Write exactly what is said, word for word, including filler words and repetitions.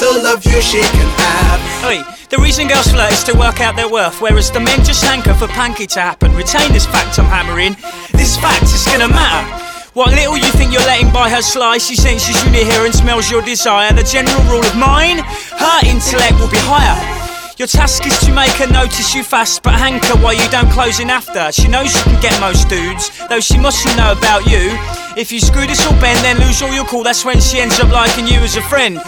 the love you she can have. Oi, the reason girls flirt is to work out their worth, whereas the men just hanker for panky to happen. Retain this fact I'm hammering, this fact is gonna matter. What little you think you're letting by her slice, she senses you near her and smells your desire. The general rule of mine, her intellect will be higher. Your task is to make her notice you fast, but hanker while you don't close in after. She knows you can get most dudes, though she mustn't know about you. If you screw this or bend, then lose all your cool, that's when she ends up liking you as a friend.